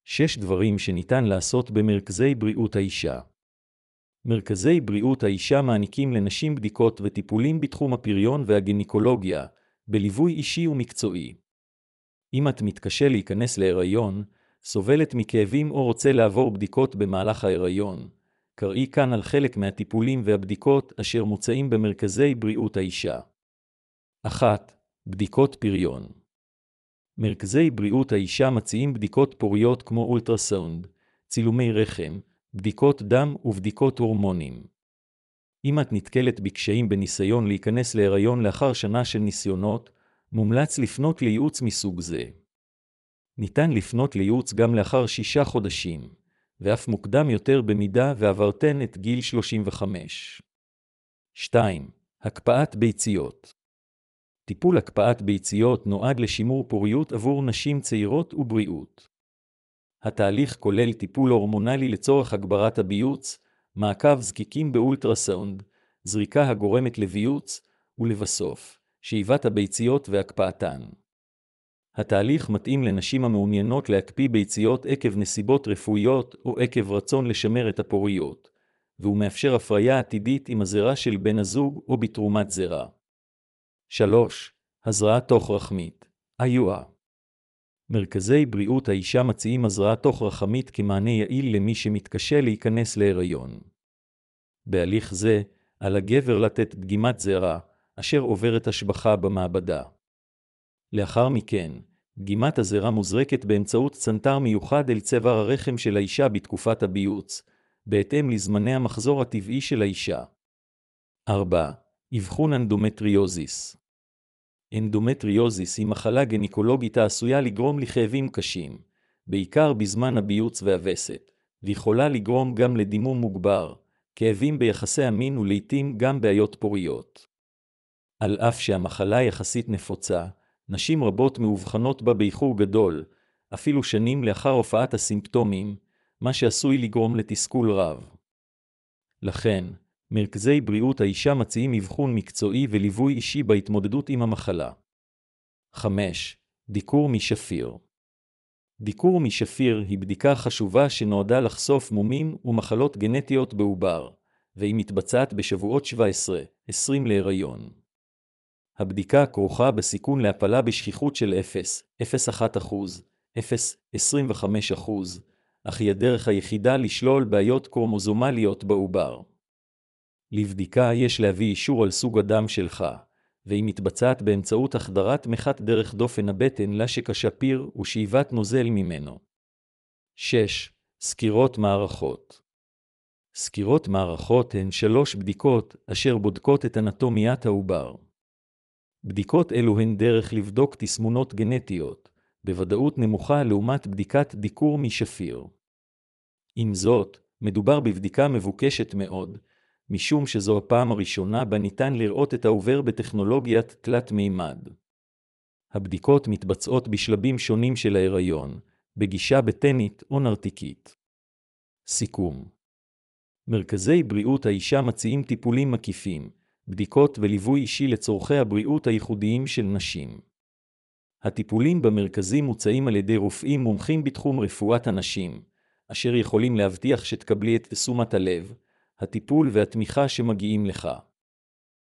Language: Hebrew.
6 דברים שניתן לעשות במרכזי בריאות האישה. מרכזי בריאות האישה מעניקים לנשים בדיקות וטיפולים בתחום הפריון והגינקולוגיה, בליווי אישי ומקצועי. אם את מתקשה להיכנס להיריון, סובלת מכאבים או רוצה לעבור בדיקות במהלך ההיריון, קראי כאן על חלק מהטיפולים והבדיקות אשר מוצעים במרכזי בריאות האישה. 1. בדיקות פריון. מרכזי בריאות האישה מציעים בדיקות פוריות כמו אולטרסאונד, צילומי רחם, בדיקות דם ובדיקות הורמונים. אם את נתקלת בקשיים בניסיון להיכנס להיריון לאחר שנה של ניסיונות, מומלץ לפנות לייעוץ מסוג זה. ניתן לפנות לייעוץ גם לאחר 6 חודשים, ואף מוקדם יותר במידה ועברתן את גיל 35. 2. הקפאת ביציות. טיפול הקפאת ביציות נועד לשימור פוריות עבור נשים צעירות ובריאות. התהליך כולל טיפול הורמונלי לצורך הגברת הביוץ, מעקב זקיקים באולטרסאונד, זריקה הגורמת לביוץ, ולבסוף, שאיבת הביציות והקפאתן. התהליך מתאים לנשים המעוניינות להקפיא ביציות עקב נסיבות רפואיות או עקב רצון לשמר את הפוריות, והוא מאפשר הפריה עתידית עם הזרע של בן הזוג או בתרומת זרע. 3. הזרעה תוך רחמית, IUI. מרכזי בריאות האישה מציעים הזרעה תוך רחמית כמענה יעיל למי שמתקשה להיכנס להיריון. בהליך זה, על הגבר לתת דגימת זרע, אשר עוברת השבחה במעבדה. לאחר מכן, דגימת הזרע מוזרקת באמצעות צנתר מיוחד אל צוואר הרחם של האישה בתקופת הביוץ, בהתאם לזמני המחזור הטבעי של האישה. 4. אבחון אנדומטריוזיס. אנדומטריוזיס היא מחלה גינקולוגית העשויה לגרום לכאבים קשים, בעיקר בזמן הביוץ והווסת, ויכולה לגרום גם לדימום מוגבר, כאבים ביחסי המין ולעיתים גם בעיות פוריות. על אף שהמחלה יחסית נפוצה, נשים רבות מאובחנות בה באיחור גדול, אפילו שנים לאחר הופעת הסימפטומים, מה שעשוי לגרום לתסכול רב. לכן, מרכזי בריאות האישה מציעים אבחון מקצועי וליווי אישי בהתמודדות עם המחלה. 5. דיקור משפיר. דיקור משפיר היא בדיקה חשובה שנועדה לחשוף מומים ומחלות גנטיות בעובר, והיא מתבצעת בשבועות 17-20 להיריון. הבדיקה כרוכה בסיכון להפלה בשכיחות של 0.1%, 0.25%, אך היא הדרך היחידה לשלול בעיות קרומוזומליות בעובר. לבדיקה יש להביא אישור על סוג הדם שלך, והיא מתבצעת באמצעות החדרת מחט דרך דופן הבטן לשק השפיר ושאיבת נוזל ממנו. 6. סקירות מערכות. סקירות מערכות הן 3 בדיקות אשר בודקות את אנטומיית העובר. בדיקות אלו הן דרך לבדוק תסמונות גנטיות, בוודאות נמוכה לעומת בדיקת דיקור משפיר. עם זאת, מדובר בבדיקה מבוקשת מאוד, משום שזו הפעם הראשונה בה ניתן לראות את העובר בטכנולוגיית תלת מימד. הבדיקות מתבצעות בשלבים שונים של ההיריון, בגישה בטנית או נרתיקית. סיכום. מרכזי בריאות האישה מציעים טיפולים מקיפים, בדיקות וליווי אישי לצורכי הבריאות הייחודיים של נשים. הטיפולים במרכזים מוצעים על ידי רופאים מומחים בתחום רפואת הנשים, אשר יכולים להבטיח שתקבלי את תשומת הלב, הטיפול והתמיכה שמגיעים לך.